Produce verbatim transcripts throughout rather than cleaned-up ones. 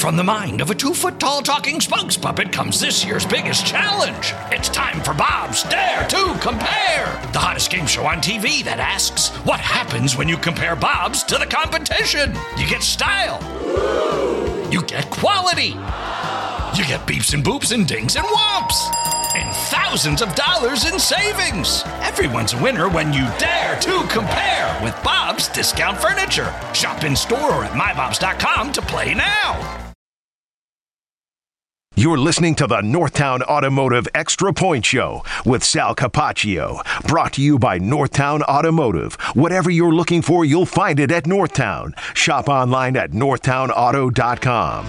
From the mind of a two-foot-tall talking spokes puppet comes this year's biggest challenge. It's time for Bob's Dare to Compare, the hottest game show on T V that asks, what happens when you compare Bobs to the competition? You get style. You get quality. You get beeps and boops and dings and whomps. And thousands of dollars in savings. Everyone's a winner when you dare to compare with Bob's Discount Furniture. Shop in store or at my bobs dot com to play now. You're listening to the Northtown Automotive Extra Point Show with Sal Capaccio. Brought to you by Northtown Automotive. Whatever you're looking for, you'll find it at Northtown. Shop online at northtown auto dot com.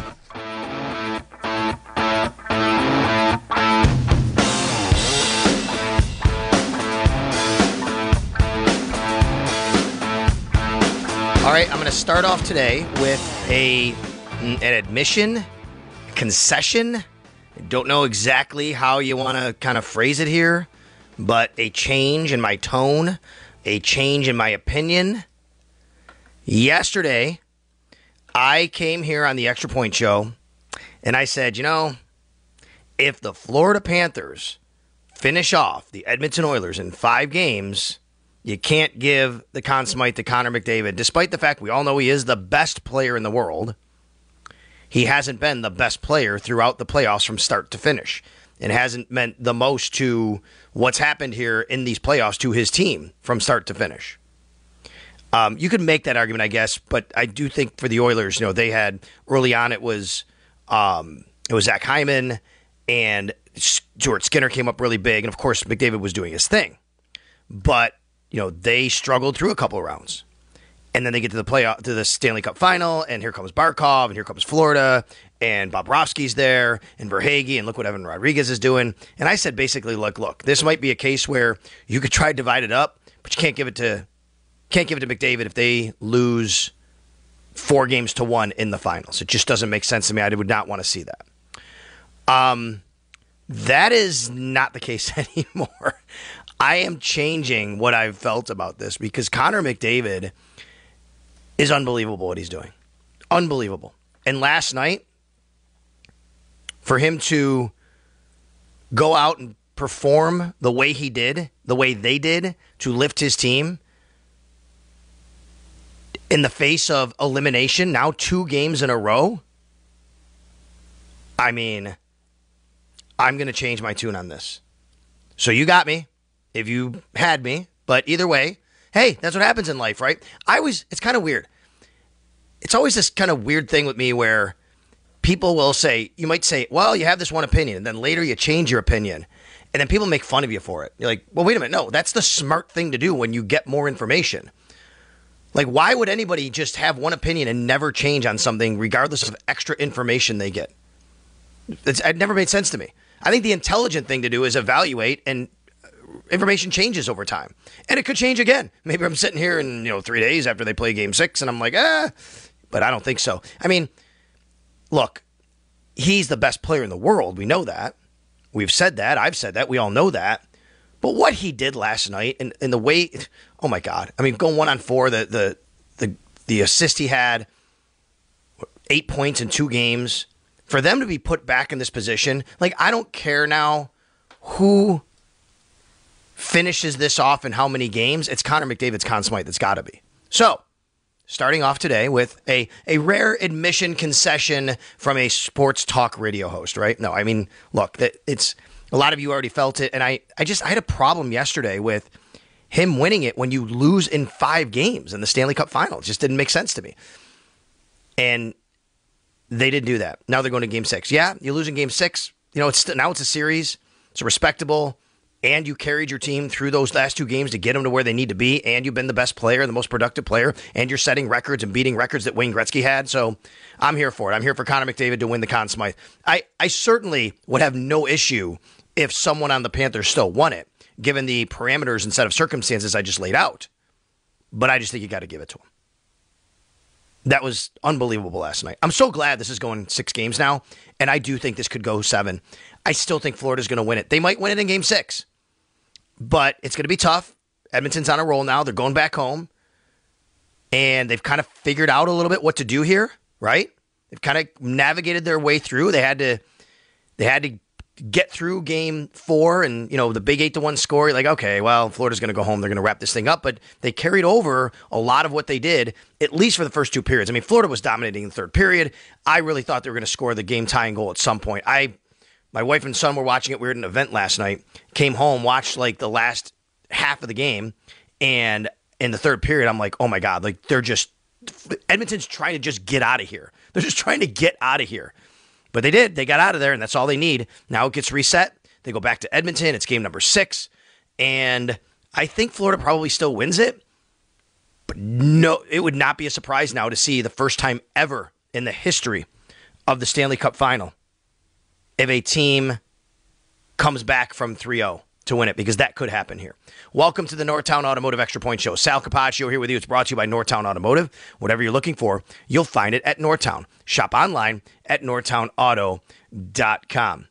All right, I'm going to start off today with a an admission, concession. I don't know exactly how you want to kind of phrase it here, but a change in my tone, a change in my opinion. Yesterday, I came here on the Extra Point Show, and I said, you know, if the Florida Panthers finish off the Edmonton Oilers in five games, you can't give the Conn Smythe to Connor McDavid, despite the fact we all know he is the best player in the world. He hasn't been the best player throughout the playoffs from start to finish. It hasn't meant the most to what's happened here in these playoffs to his team from start to finish. Um, you could make that argument, I guess, but I do think for the Oilers, you know, they had early on it was um, it was Zach Hyman and Stuart Skinner came up really big, and of course McDavid was doing his thing, but you know, they struggled through a couple of rounds. And then they get to the playoff, to the Stanley Cup final, and here comes Barkov, and here comes Florida, and Bobrovsky's there, and Verhaeghe, and look what Evan Rodriguez is doing. And I said basically, look, look, this might be a case where you could try to divide it up, but you can't give it to can't give it to McDavid if they lose four games to one in the finals. It just doesn't make sense to me. I would not want to see that. Um, that is not the case anymore. I am changing what I've felt about this because Connor McDavid is unbelievable what he's doing. Unbelievable. And last night, for him to go out and perform the way he did, the way they did, to lift his team in the face of elimination, now two games in a row, I mean, I'm going to change my tune on this. So you got me. If you had me, but either way, hey, that's what happens in life, right? I was, it's kind of weird. It's always this kind of weird thing with me where people will say, you might say, well, you have this one opinion, and then later you change your opinion, and then people make fun of you for it. You're like, well, wait a minute. No, that's the smart thing to do when you get more information. Like, why would anybody just have one opinion and never change on something regardless of extra information they get? It's, it never made sense to me. I think the intelligent thing to do is evaluate, and information changes over time, and it could change again. Maybe I'm sitting here in, you know, three days after they play game six and I'm like, ah, but I don't think so. I mean, look, he's the best player in the world. We know that. We've said that. I've said that. We all know that. But what he did last night and, and the way, oh my God. I mean, going one on four, the, the, the, the assist he had, eight points in two games, for them to be put back in this position. Like, I don't care now who finishes this off in how many games. It's Connor McDavid's Conn Smythe. It's got to be. So, starting off today with a, a rare admission concession from a sports talk radio host, right? No, I mean, look, that it's a lot of you already felt it, and I, I just I had a problem yesterday with him winning it when you lose in five games in the Stanley Cup final. It just didn't make sense to me. And they didn't do that. Now they're going to game six. Yeah, you lose in game six. You know, it's now it's a series. It's a respectable. And you carried your team through those last two games to get them to where they need to be, and you've been the best player, the most productive player, and you're setting records and beating records that Wayne Gretzky had. So I'm here for it. I'm here for Connor McDavid to win the Conn Smythe. I, I certainly would have no issue if someone on the Panthers still won it, given the parameters and set of circumstances I just laid out. But I just think you got to give it to him. That was unbelievable last night. I'm so glad this is going six games now, and I do think this could go seven. I still think Florida's going to win it. They might win it in game six. But it's going to be tough. Edmonton's on a roll now. They're going back home. And they've kind of figured out a little bit what to do here, right? They've kind of navigated their way through. They had to they had to get through game four and, you know, the big eight to one score. You're like, okay, well, Florida's going to go home. They're going to wrap this thing up. But they carried over a lot of what they did, at least for the first two periods. I mean, Florida was dominating in the third period. I really thought they were going to score the game tying goal at some point. I, my wife and son were watching it. We were at an event last night, came home, watched like the last half of the game. And in the third period, I'm like, oh my God, like they're just, Edmonton's trying to just get out of here. They're just trying to get out of here. But they did. They got out of there, and that's all they need. Now it gets reset. They go back to Edmonton. It's game number six. And I think Florida probably still wins it. But no, it would not be a surprise now to see the first time ever in the history of the Stanley Cup Final if a team comes back from three oh to win it, because that could happen here. Welcome to the Northtown Automotive Extra Point Show. Sal Capaccio here with you. It's brought to you by Northtown Automotive. Whatever you're looking for, you'll find it at Northtown. Shop online at northtown auto dot com.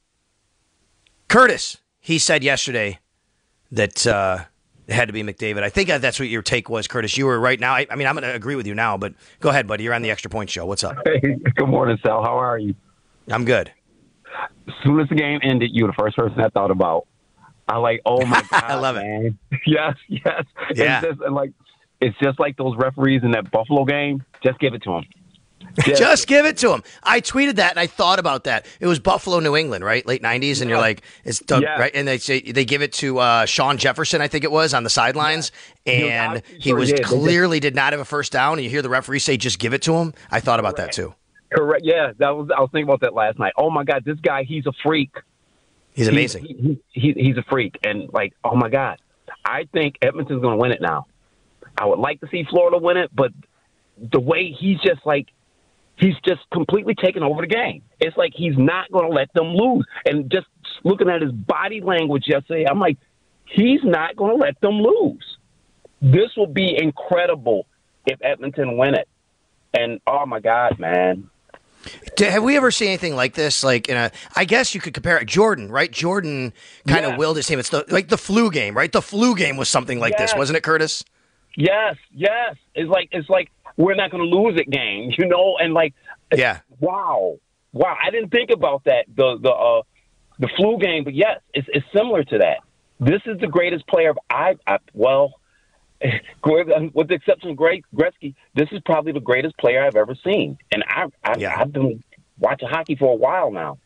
Curtis, he said yesterday that uh, it had to be McDavid. I think that's what your take was, Curtis. You were right now. I, I mean, I'm going to agree with you now, but go ahead, buddy. You're on the Extra Point Show. What's up? Hey, good morning, Sal. How are you? I'm good. As soon as the game ended, you were the first person I thought about. I like, oh my God, I love man. it. Yes, yes. Yeah. It's just and like it's just like those referees in that Buffalo game. Just give it to them. Just, just give it to them. I tweeted that and I thought about that. It was Buffalo, New England, right? Late nineties, and yeah. You're like, it's Doug, yeah. right? And they say they give it to uh, Sean Jefferson, I think it was, on the sidelines, yeah. and yeah, he sure was did. clearly did not have a first down. And you hear the referee say, "Just give it to him." I thought about Correct. that too. Correct. Yeah, that was. I was thinking about that last night. Oh my God, this guy, he's a freak. He's amazing. He, he, he, he's a freak. And, like, oh, my God. I think Edmonton's going to win it now. I would like to see Florida win it, but the way he's just, like, he's just completely taken over the game. It's like he's not going to let them lose. And just looking at his body language yesterday, I'm like, he's not going to let them lose. This will be incredible if Edmonton win it. And, oh, my God, man. Have we ever seen anything like this? Like, in a, I guess you could compare it. Jordan, right? Jordan kind of yes. willed his team. It's the, like the flu game, right? The flu game was something like yes. this, wasn't it, Curtis? Yes, yes. It's like it's like we're not going to lose it game, you know. And like, yeah, wow, wow. I didn't think about that the the uh, the flu game, but yes, it's it's similar to that. This is the greatest player of I, I well. With the exception of Greg Gretzky, this is probably the greatest player I've ever seen. And I, I, yeah. I've been watching hockey for a while now.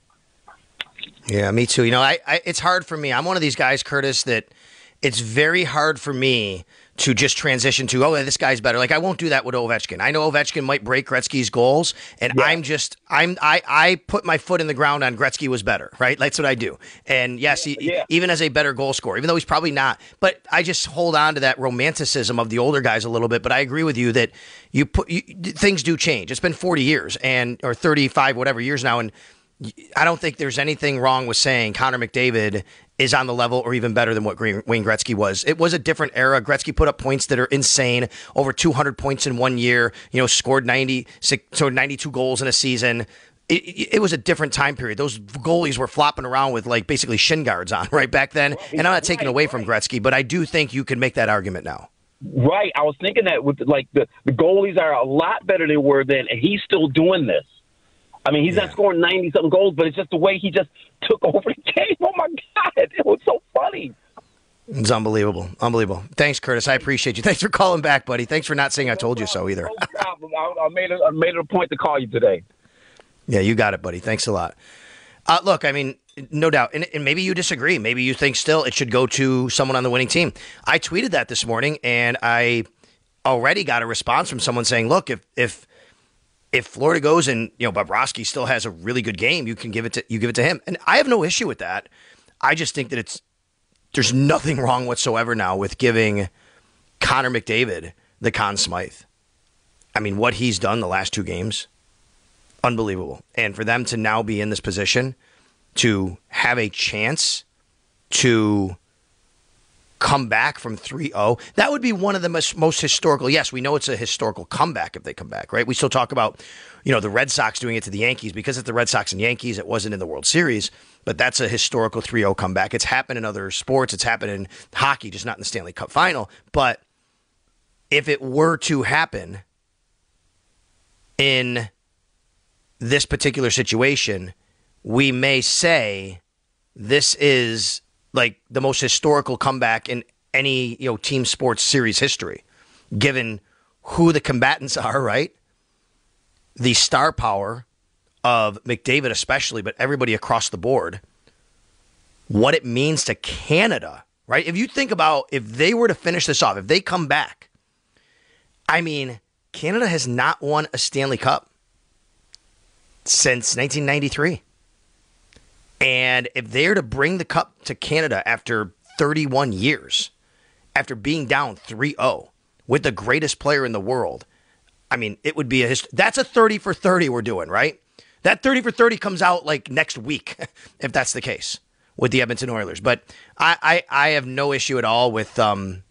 Yeah, me too. You know, I, I it's hard for me. I'm one of these guys, Curtis, that it's very hard for me to just transition to, oh, this guy's better. Like, I won't do that with Ovechkin. I know Ovechkin might break Gretzky's goals, and yeah. I'm just, I'm, I, I put my foot in the ground on Gretzky was better, right? That's what I do. And yes, he, yeah. even as a better goal scorer, even though he's probably not, but I just hold on to that romanticism of the older guys a little bit. But I agree with you that you put you, things do change. It's been forty years and or thirty-five, whatever years now, and I don't think there's anything wrong with saying Connor McDavid is on the level or even better than what Wayne Gretzky was. It was a different era. Gretzky put up points that are insane, over two hundred points in one year, you know, scored ninety, so ninety-two goals in a season. It, it, it was a different time period. Those goalies were flopping around with like basically shin guards on right back then. And I'm not taking away from Gretzky, but I do think you can make that argument now. Right. I was thinking that with like the, the goalies are a lot better than they were then, and he's still doing this. I mean, he's yeah. not scoring ninety-something goals, but it's just the way he just took over the game. Oh, my God. It was so funny. It's unbelievable. Unbelievable. Thanks, Curtis. I appreciate you. Thanks for calling back, buddy. Thanks for not saying I told you so either. No problem. I, I, made it, I made it a point to call you today. Yeah, you got it, buddy. Thanks a lot. Uh, look, I mean, no doubt. And, and maybe you disagree. Maybe you think still it should go to someone on the winning team. I tweeted that this morning, and I already got a response from someone saying, look, if if – If Florida goes and, you know, Bobrovsky still has a really good game, you can give it to you give it to him. And I have no issue with that. I just think that it's there's nothing wrong whatsoever now with giving Connor McDavid the Conn Smythe. I mean, what he's done the last two games, unbelievable. And for them to now be in this position to have a chance to come back from three oh, that would be one of the most, most historical. Yes, we know it's a historical comeback if they come back, right? We still talk about, you know, the Red Sox doing it to the Yankees because it's the Red Sox and Yankees. It wasn't in the World Series, but that's a historical three oh comeback. It's happened in other sports. It's happened in hockey, just not in the Stanley Cup final. But if it were to happen in this particular situation, we may say this is like the most historical comeback in any, you know, team sports series history, given who the combatants are, right? The star power of McDavid especially, but everybody across the board, what it means to Canada, right? If you think about if they were to finish this off, if they come back, I mean, Canada has not won a Stanley Cup since nineteen ninety-three. And if they're to bring the cup to Canada after thirty-one years, after being down three oh with the greatest player in the world, I mean, it would be a hist- that's a thirty for thirty we're doing, right? That thirty for thirty comes out like next week, if that's the case, with the Edmonton Oilers. But I, I, I have no issue at all with um,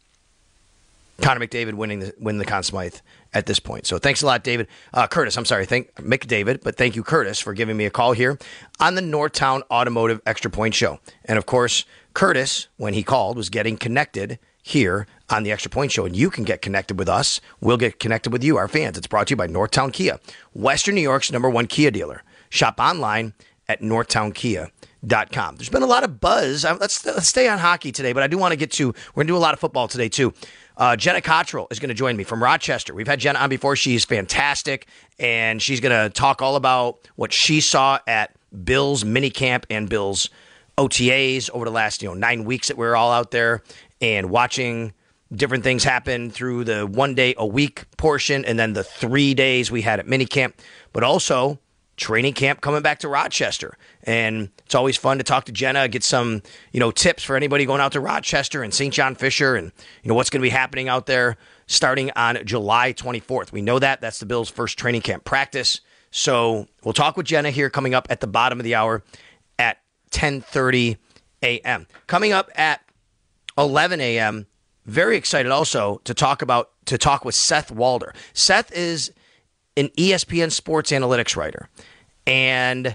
Connor McDavid winning the, winning the Conn Smythe at this point. So thanks a lot, David. Uh, Curtis, I'm sorry, thank McDavid, but thank you, Curtis, for giving me a call here on the Northtown Automotive Extra Point Show. And of course, Curtis, when he called, was getting connected here on the Extra Point Show, and you can get connected with us. We'll get connected with you, our fans. It's brought to you by Northtown Kia, Western New York's number one Kia dealer. Shop online at northtown kia dot com. There's been a lot of buzz. Let's, let's stay on hockey today, but I do want to get to, we're going to do a lot of football today too. Uh, Jenna Cottrell is going to join me from Rochester. We've had Jenna on before. She's fantastic, and she's going to talk all about what she saw at Bill's minicamp and Bill's O T As over the last, you know, nine weeks that we were all out there and watching different things happen through the one day a week portion and then the three days we had at minicamp, but also training camp coming back to Rochester. And it's always fun to talk to Jenna, get some, you know, tips for anybody going out to Rochester and Saint John Fisher and, you know, what's going to be happening out there starting on July twenty-fourth. We know that. That's the Bills' first training camp practice. So we'll talk with Jenna here coming up at the bottom of the hour at ten thirty a.m. Coming up at eleven a.m., very excited also to talk about, to talk with Seth Walder. Seth is an E S P N sports analytics writer. And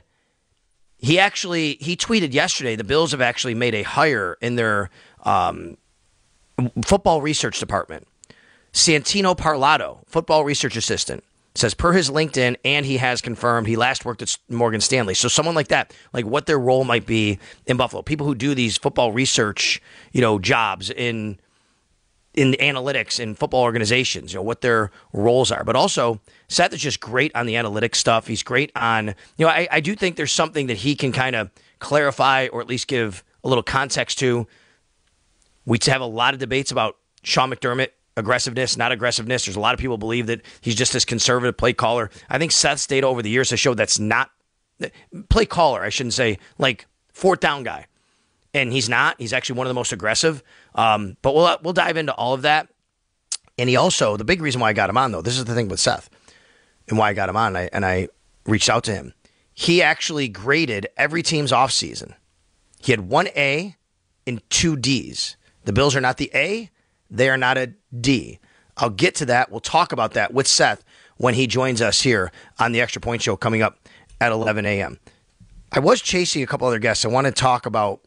he actually, he tweeted yesterday, the Bills have actually made a hire in their um, football research department. Santino Parlato, football research assistant, says per his LinkedIn, and he has confirmed he last worked at Morgan Stanley. So someone like that, like what their role might be in Buffalo. People who do these football research, you know, jobs in in the analytics in football organizations, you know, what their roles are. But also, Seth is just great on the analytics stuff. He's great on, you know, I, I do think there's something that he can kind of clarify or at least give a little context to. We have a lot of debates about Sean McDermott, aggressiveness, not aggressiveness. There's a lot of people believe that he's just this conservative play caller. I think Seth's data over the years has showed that's not play caller. I shouldn't say like fourth down guy. And he's not. He's actually one of the most aggressive. Um, but we'll we'll dive into all of that. And he also, the big reason why I got him on, though, this is the thing with Seth and why I got him on, and I, and I reached out to him. He actually graded every team's offseason. He had one A and two Ds. The Bills are not the A. They are not a D. I'll get to that. We'll talk about that with Seth when he joins us here on the Extra Point Show coming up at eleven a.m. I was chasing a couple other guests. I want to talk about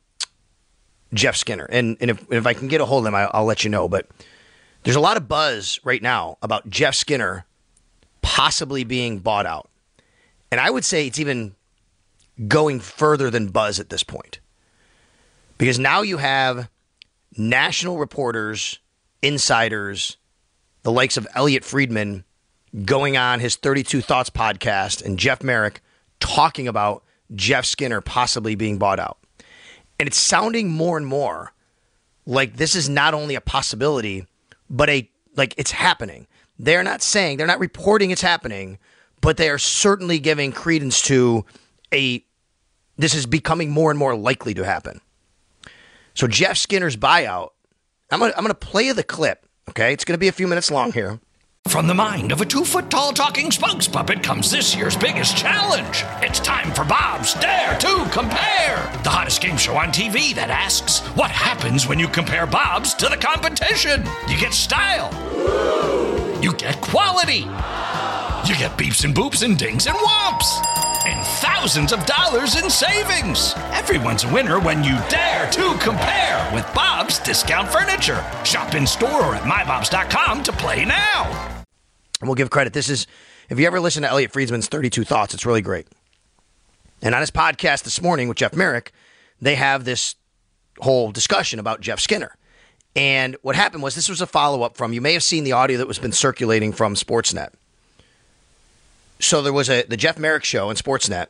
Jeff Skinner. And, and if, if I can get a hold of him, I, I'll let you know. But there's a lot of buzz right now about Jeff Skinner possibly being bought out. And I would say it's even going further than buzz at this point. Because now you have national reporters, insiders, the likes of Elliot Friedman going on his thirty-two Thoughts podcast and Jeff Merrick talking about Jeff Skinner possibly being bought out. And it's sounding more and more like this is not only a possibility, but a like it's happening. They're not saying, they're not reporting it's happening, but they are certainly giving credence to a, this is becoming more and more likely to happen. So Jeff Skinner's buyout, I'm going to I'm going to play the clip, okay? It's going to be a few minutes long here. From the mind of a two-foot-tall talking spokes puppet comes this year's biggest challenge. It's time for Bob's Dare to Compare, the hottest game show on T V that asks, what happens when you compare Bob's to the competition? You get style. You get quality. You get beeps and boops and dings and whomps. And thousands of dollars in savings. Everyone's a winner when you dare to compare with Bob's Discount Furniture. Shop in store or at my bobs dot com to play now. And we'll give credit. This is If you ever listen to Elliot Friedman's thirty-two Thoughts, it's really great. And on his podcast this morning with Jeff Merrick, they have this whole discussion about Jeff Skinner. And what happened was, this was a follow-up from, you may have seen the audio that was been circulating from Sportsnet. So there was a the Jeff Merrick show on Sportsnet.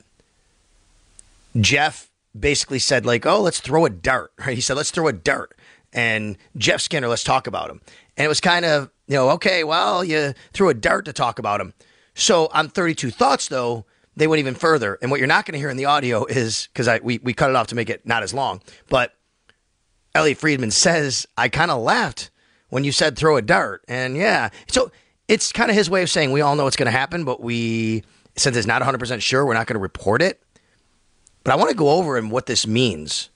Jeff basically said, like, oh, let's throw a dart. Right? He said, let's throw a dart. And Jeff Skinner, let's talk about him. And it was kind of, you know, okay, well, you threw a dart to talk about him. So on thirty-two Thoughts, though, they went even further. And what you're not going to hear in the audio is, because I we, we cut it off to make it not as long, but Elliot Friedman says, I kind of laughed when you said throw a dart. And yeah, so it's kind of his way of saying we all know it's going to happen, but we, since it's not one hundred percent sure, we're not going to report it. But I want to go over and what this means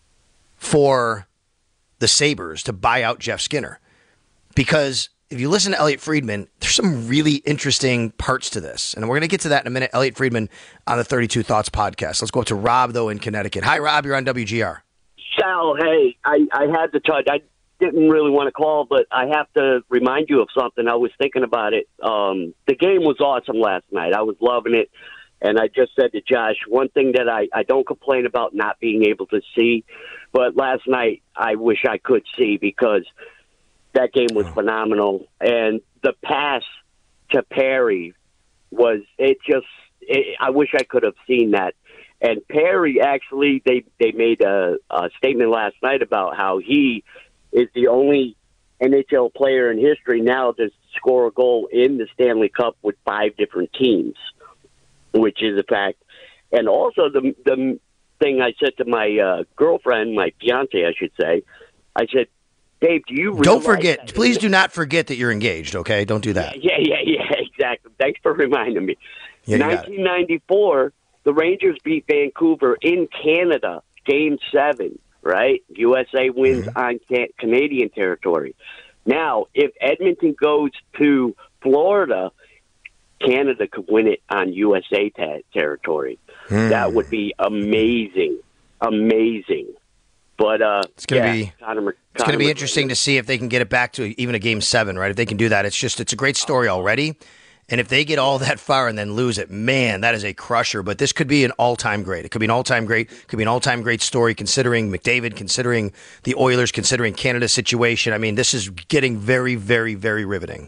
for the Sabres to buy out Jeff Skinner. Because if you listen to Elliot Friedman, there's some really interesting parts to this. And we're going to get to that in a minute. Elliot Friedman on the thirty-two Thoughts podcast. Let's go up to Rob, though, in Connecticut. Hi, Rob. You're on W G R. Sal, hey, I, I had to touch. I didn't really want to call, but I have to remind you of something. I was thinking about it. Um, the game was awesome last night. I was loving it. And I just said to Josh, one thing that I, I don't complain about not being able to see, but last night I wish I could see, because that game was phenomenal. And the pass to Perry was, it just, it, I wish I could have seen that. And Perry, actually, they, they made a, a statement last night about how he is the only N H L player in history now to score a goal in the Stanley Cup with five different teams, which is a fact. And also the the thing I said to my uh, girlfriend, my fiance, I should say, I said, Dave, do you realize Don't forget, please do not forget that you're engaged, okay? Don't do that. Yeah, yeah, yeah, yeah, exactly. Thanks for reminding me. Yeah, nineteen ninety-four, the Rangers beat Vancouver in Canada, Game seven, right? U S A wins mm-hmm. on can- Canadian territory. Now, if Edmonton goes to Florida, Canada could win it on U S A ta- territory. Mm. That would be amazing, amazing. But uh, it's going to yeah, be Connor, it's going to be interesting to see if they can get it back to even a game seven, right? If they can do that, it's just it's a great story already. And if they get all that far and then lose it, man, that is a crusher. But this could be an all-time great. It could be an all-time great. It could be an all-time great story, considering McDavid, considering the Oilers, considering Canada's situation. I mean, this is getting very, very, very riveting.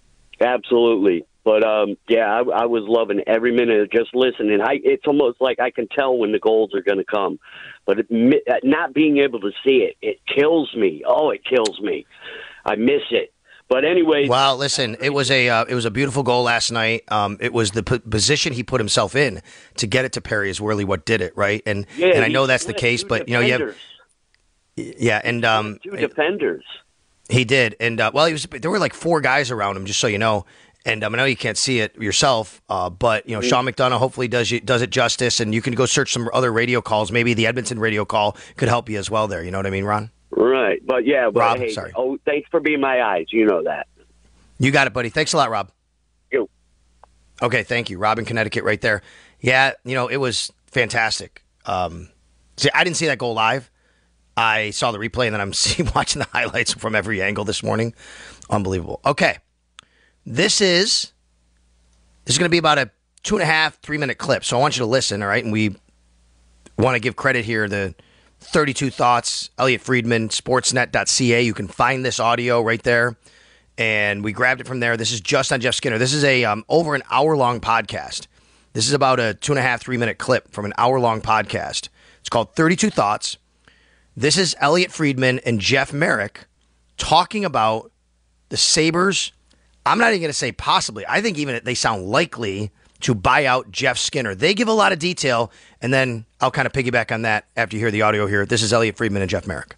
Absolutely. But, um, yeah, I, I was loving every minute of just listening. I, it's almost like I can tell when the goals are going to come. But it, not being able to see it, it kills me. Oh, it kills me. I miss it. But anyway, well, listen, it was a uh, it was a beautiful goal last night. Um, it was the p- position he put himself in to get it to Perry is really what did it, right? And yeah, and I know that's the case, but you know, you have, yeah, and um, two defenders. He did, and uh, well, he was. There were like four guys around him, just so you know. And um, I know you can't see it yourself, uh, but you know, Sean McDonough hopefully does you, does it justice, and you can go search some other radio calls. Maybe the Edmonton radio call could help you as well. There, you know what I mean, Ron? Right, but yeah, but Rob, hey, sorry. Oh, thanks for being my eyes. You know that. You got it, buddy. Thanks a lot, Rob. You. Okay, thank you. Rob in Connecticut right there. Yeah, you know, it was fantastic. Um, see, I didn't see that goal live. I saw the replay, and then I'm see, watching the highlights from every angle this morning. Unbelievable. Okay, this is this is going to be about a two and a half, three minute clip. So I want you to listen, all right? And we want to give credit here to thirty-two Thoughts, Elliot Friedman, sportsnet dot c a. You can find this audio right there. And we grabbed it from there. This is just on Jeff Skinner. This is a um, over an hour-long podcast. This is about a two and a half, three-minute clip from an hour-long podcast. It's called thirty-two Thoughts. This is Elliot Friedman and Jeff Merrick talking about the Sabres. I'm not even going to say possibly. I think even they sound likely to buy out Jeff Skinner. They give a lot of detail, and then I'll kind of piggyback on that after you hear the audio here. This is Elliot Friedman and Jeff Merrick.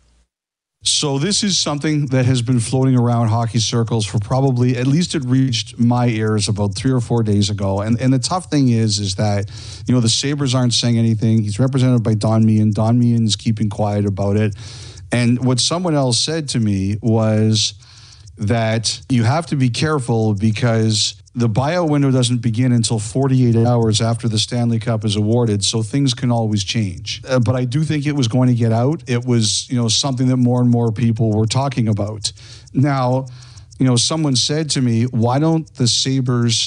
So this is something that has been floating around hockey circles for probably, at least it reached my ears about three or four days ago. And and the tough thing is, is that, you know, the Sabres aren't saying anything. He's represented by Don Meehan. Don Meehan is keeping quiet about it. And what someone else said to me was that you have to be careful because the buyout window doesn't begin until forty-eight hours after the Stanley Cup is awarded, so things can always change. Uh, but I do think it was going to get out. It was, you know, something that more and more people were talking about. Now, you know, someone said to me, why don't the Sabres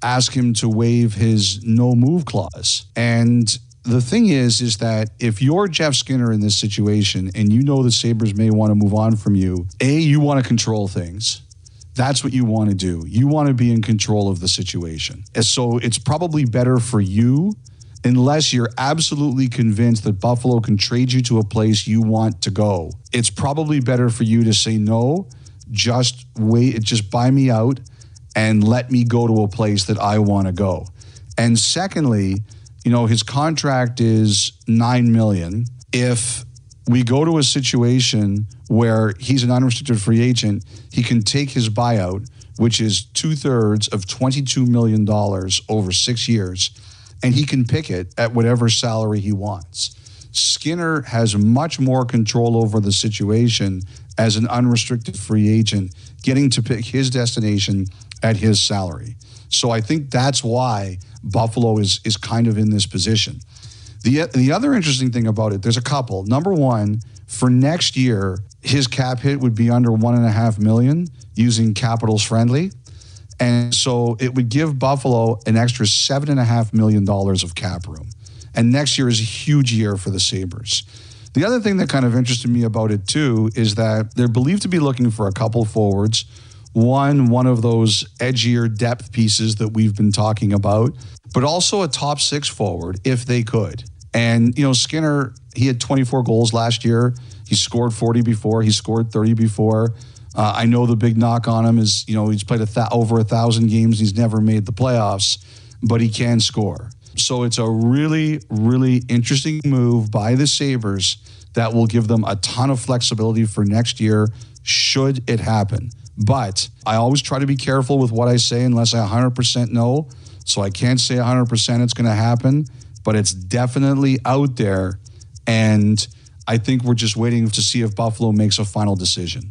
ask him to waive his no move clause. And the thing is, is that if you're Jeff Skinner in this situation and you know the Sabres may want to move on from you, A, you want to control things. That's what you want to do. You want to be in control of the situation. And so it's probably better for you, unless you're absolutely convinced that Buffalo can trade you to a place you want to go. It's probably better for you to say, no, just wait, just buy me out and let me go to a place that I want to go. And secondly, you know, his contract is nine million dollars. If we go to a situation where he's an unrestricted free agent, he can take his buyout, which is two-thirds of twenty-two million dollars over six years, and he can pick it at whatever salary he wants. Skinner has much more control over the situation as an unrestricted free agent, getting to pick his destination at his salary. So I think that's why Buffalo is is kind of in this position. The, the other interesting thing about it, there's a couple. Number one, for next year, his cap hit would be under one and a half million using Capitals Friendly. And so it would give Buffalo an extra seven and a half million dollars of cap room. And next year is a huge year for the Sabres. The other thing that kind of interested me about it too is that they're believed to be looking for a couple forwards. One, one of those edgier depth pieces that we've been talking about, but also a top six forward if they could. And, you know, Skinner, he had twenty-four goals last year. He scored forty before. He scored thirty before. Uh, I know the big knock on him is, you know, he's played a th- over a thousand games. He's never made the playoffs, but he can score. So it's a really, really interesting move by the Sabres that will give them a ton of flexibility for next year, should it happen. But I always try to be careful with what I say unless I one hundred percent know. So I can't say one hundred percent it's going to happen, but it's definitely out there. And I think we're just waiting to see if Buffalo makes a final decision.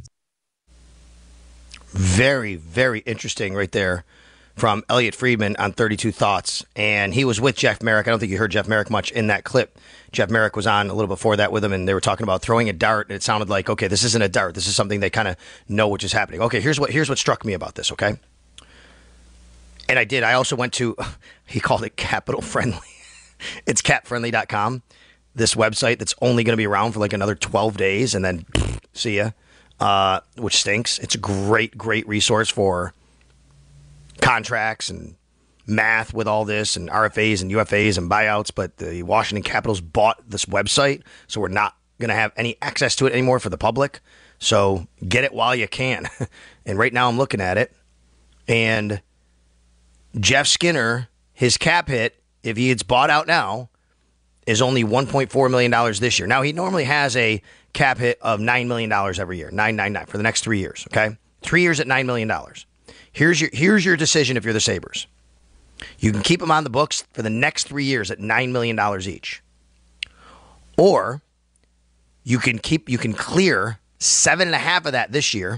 Very, very interesting right there from Elliot Friedman on thirty-two Thoughts. And he was with Jeff Merrick. I don't think you heard Jeff Merrick much in that clip. Jeff Merrick was on a little before that with him, and they were talking about throwing a dart, and it sounded like, okay, this isn't a dart. This is something they kind of know which is happening. Okay, here's what here's what struck me about this, okay? And I did. I also went to, he called it Capital Friendly. It's cap friendly dot com, this website that's only going to be around for like another twelve days, and then pff, see ya, uh, which stinks. It's a great, great resource for contracts and math with all this and R F As and U F As and buyouts, but the Washington Capitals bought this website, so we're not going to have any access to it anymore for the public. So get it while you can. And right now I'm looking at it, and Jeff Skinner, his cap hit, if he gets bought out now, is only one point four million dollars this year. Now, he normally has a cap hit of nine million dollars every year, nine nine nine for the next three years, okay? Three years at nine million dollars. Here's your here's your decision if you're the Sabres. You can keep them on the books for the next three years at nine million dollars each. Or you can keep you can clear seven and a half of that this year.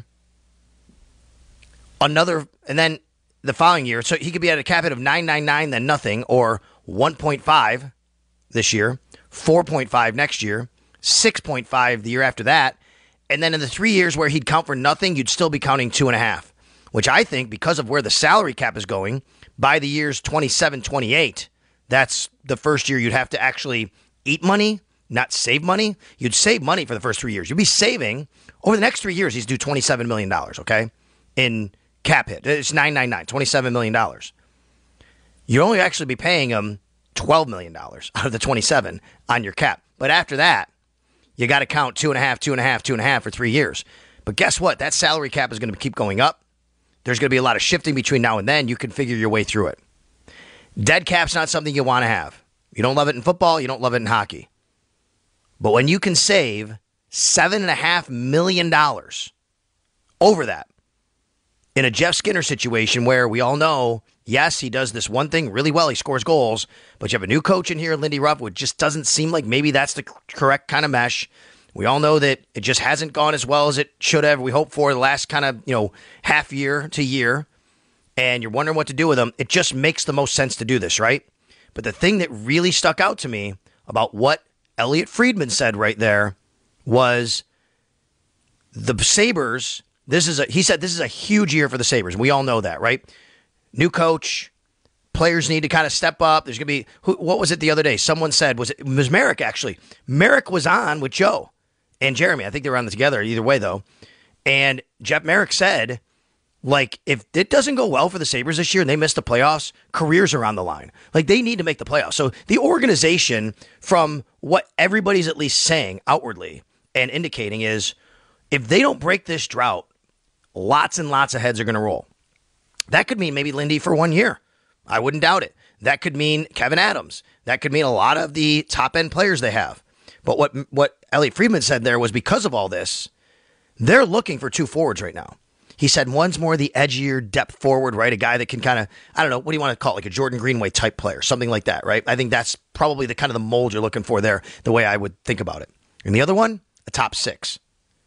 Another, and then the following year, so he could be at a cap hit of nine nine nine, then nothing, or one point five this year, four point five next year, six point five the year after that, and then in the three years where he'd count for nothing, you'd still be counting two and a half, which I think, because of where the salary cap is going, by the years twenty-seven, twenty-eight, that's the first year you'd have to actually eat money, not save money. You'd save money for the first three years. You'd be saving, over the next three years, he's due twenty-seven million dollars, okay, in cap hit. It's nine nine nine, twenty-seven million dollars. You'd only actually be paying him twelve million dollars out of the twenty-seven on your cap. But after that, you got to count two and a half, two and a half, two and a half for three years. But guess what? That salary cap is going to keep going up. There's going to be a lot of shifting between now and then. You can figure your way through it. Dead cap's not something you want to have. You don't love it in football. You don't love it in hockey. But when you can save seven point five million dollars over that in a Jeff Skinner situation where we all know, yes, he does this one thing really well. He scores goals. But you have a new coach in here, Lindy Ruff, which just doesn't seem like maybe that's the correct kind of mesh. We all know that it just hasn't gone as well as it should have. We hope for the last kind of, you know, half year to year. And you're wondering what to do with them. It just makes the most sense to do this, right? But the thing that really stuck out to me about what Elliot Friedman said right there was the Sabres, this is a, he said this is a huge year for the Sabres. We all know that, right? New coach, players need to kind of step up. There's going to be, who, what was it the other day? Someone said, was it, it was Merrick actually. Merrick was on with Joe and Jeremy. I think they were on together either way though. And Jeff Merrick said, like, if it doesn't go well for the Sabres this year and they miss the playoffs, careers are on the line. Like, they need to make the playoffs. So the organization, from what everybody's at least saying outwardly and indicating, is if they don't break this drought, lots and lots of heads are going to roll. That could mean maybe Lindy for one year. I wouldn't doubt it. That could mean Kevin Adams. That could mean a lot of the top-end players they have. But what what Elliot Friedman said there was, because of all this, they're looking for two forwards right now. He said one's more the edgier depth forward, right? A guy that can kind of, I don't know, what do you want to call it? Like a Jordan Greenway type player, something like that, right? I think that's probably the kind of the mold you're looking for there, the way I would think about it. And the other one, a top six.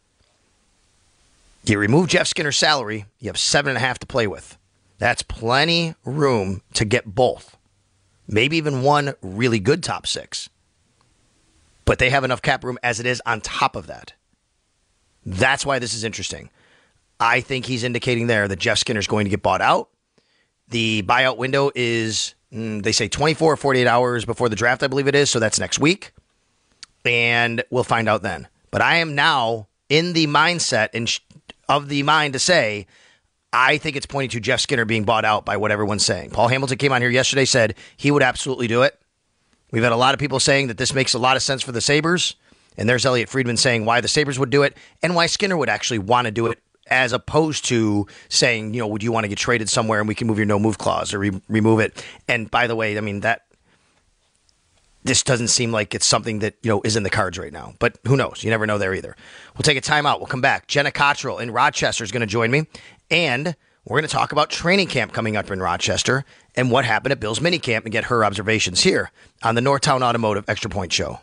You remove Jeff Skinner's salary, you have seven and a half to play with. That's plenty room to get both. Maybe even one really good top six. But they have enough cap room as it is on top of that. That's why this is interesting. I think he's indicating there that Jeff Skinner's going to get bought out. The buyout window is, mm, they say twenty-four or forty-eight hours before the draft, I believe it is. So that's next week. And we'll find out then. But I am now in the mindset and sh- of the mind to say, I think it's pointing to Jeff Skinner being bought out by what everyone's saying. Paul Hamilton came on here yesterday, said he would absolutely do it. We've had a lot of people saying that this makes a lot of sense for the Sabres. And there's Elliot Friedman saying why the Sabres would do it and why Skinner would actually want to do it, as opposed to saying, you know, would you want to get traded somewhere and we can move your no-move clause or re- remove it. And by the way, I mean, that this doesn't seem like it's something that, you know, is in the cards right now. But who knows? You never know there either. We'll take a timeout. We'll come back. Jenna Cottrell in Rochester is going to join me. And we're going to talk about training camp coming up in Rochester and what happened at Bill's minicamp and get her observations here on the Northtown Automotive Extra Point Show.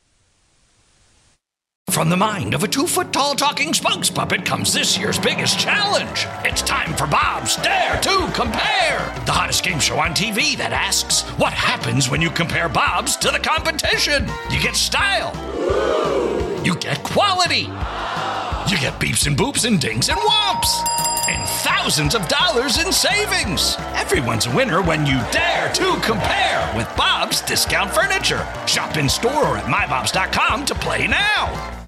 From the mind of a two-foot-tall talking spokes puppet comes this year's biggest challenge. It's time for Bob's Dare to Compare, the hottest game show on T V that asks, what happens when you compare Bob's to the competition? You get style. You get quality. You get beeps and boops and dings and whomps. And thousands of dollars in savings. Everyone's a winner when you dare to compare with Bob's Discount Furniture. Shop in store or at my bobs dot com to play now.